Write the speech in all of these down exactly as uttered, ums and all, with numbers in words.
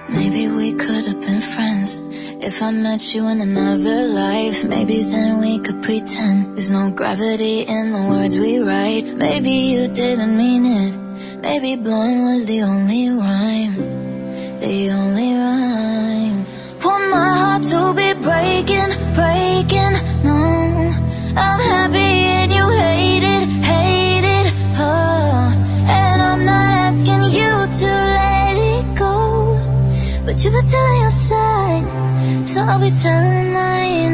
Maybe we could have been friends if I met you in another life. Maybe then we could pretend there's no gravity in the words we write. Maybe you didn't mean it. Maybe blowing was the only rhyme, the only rhyme. Want my heart to be breaking, breaking, no. I'm happy and you hate it, hate it, oh. And I'm not asking you to let it go, but you've been telling your side, so I'll be telling mine.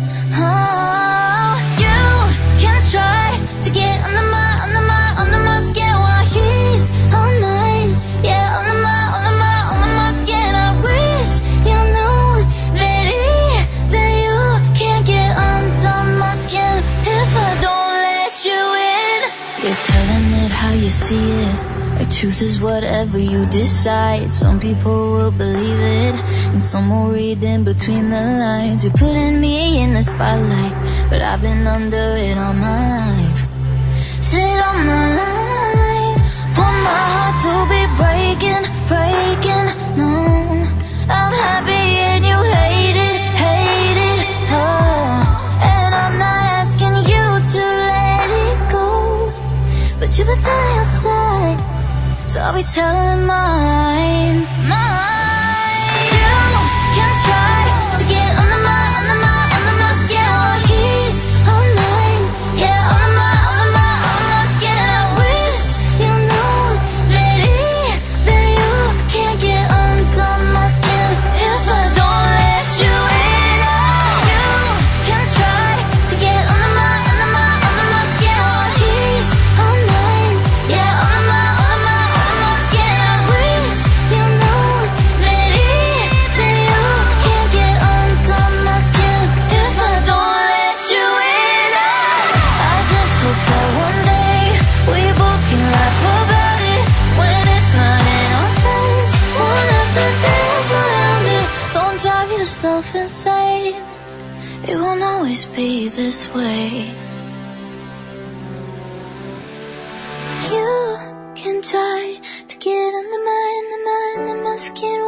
Oh, you can try to get under my, under my, under my skin while he's on mine. Yeah, under my, under my, under my skin. I wish you knew that it, that you can't get under my skin if I don't let you in. You're telling it how you see it. Like truth is whatever you decide. Some people will believe it, and some will read in between the lines. You're putting me in the spotlight, but I've been under it all my life. Sit on my life. Want my heart to be breaking, breaking, no. I'm happy and you hate it, hate it, oh. And I'm not asking you to let it go, but you've been telling your side, so I'll be telling mine, mine. You can try to get under my, under my, under my skin while he's on mine. Yeah, under my, under my, under my skin. I wish you knew that it, that you can't get under my skin if I don't let you in. Oh, you can try to get under my, under my, under my skin while he's on mine. Yeah, under my, under my, under my skin. I wish you knew that it, that you can't get under my skin if I don't let you in. Oh, I just hope that one day we both can laugh about it when it's not in our face. Won't have to dance around it. Don't drive yourself insane. It won't always be this way. You can try to get under my, under my, under my skin